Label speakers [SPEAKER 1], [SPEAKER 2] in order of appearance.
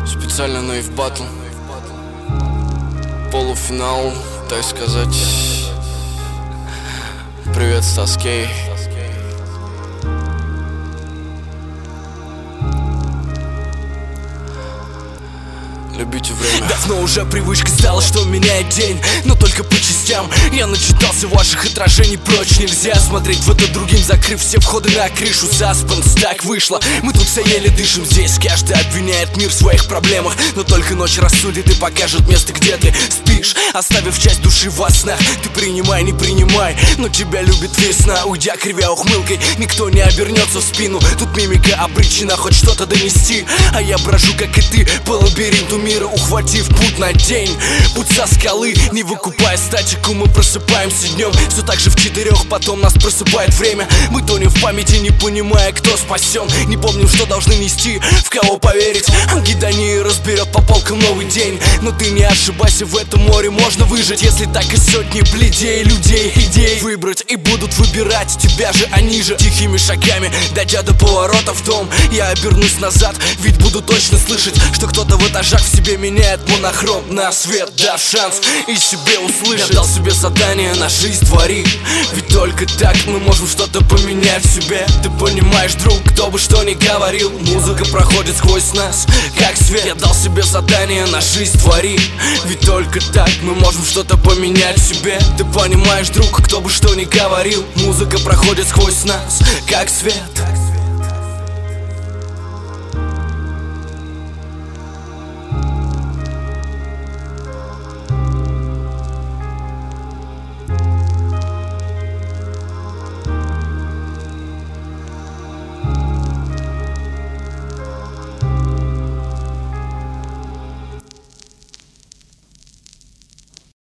[SPEAKER 1] Специально на If Battle. Полуфинал, так сказать. Привет, Стас Кей. Любите время.
[SPEAKER 2] Давно уже привычка стала, что меняет день, но только по частям. Я начитался ваших отражений, прочь нельзя смотреть в это другим, закрыв все входы на крышу. Саспенс, так вышло, мы тут все еле дышим. Здесь каждый обвиняет мир в своих проблемах, но только ночь рассудит и покажет место, где ты спишь, оставив часть души во снах. Ты принимай, не принимай, но тебя любит весна. Уйдя кривя ухмылкой, никто не обернется в спину. Тут мимика обречена хоть что-то донести, а я брожу, как и ты, по лабиринту мира, ухватив путь на день. Путь со скалы, не выкупая статику. Мы просыпаемся днем, все так же в 4, потом нас просыпает время. Мы тонем в памяти, не понимая, кто спасен. Не помним, что должны нести, в кого поверить. Гидония разберет по полкам новый день. Но ты не ошибайся, в этом море можно выжить, если так и сотни бледей, людей, идей выбрать. И будут выбирать тебя же они же. Тихими шагами, дойдя до поворота в дом, я обернусь назад, ведь буду точно слышать, что кто-то в этажах в себе меняет монохром на свет, дав шанс и себе услышать. Я дал себе задание на жизнь твори, ведь только так мы можем что-то поменять в себе. Ты понимаешь, друг, кто бы что ни говорил, музыка проходит сквозь нас, как свет. Я дал себе задание на жизнь твори, ведь только так мы можем что-то поменять в себе. Ты понимаешь, друг, кто бы что ни говорил, музыка проходит сквозь нас, как свет.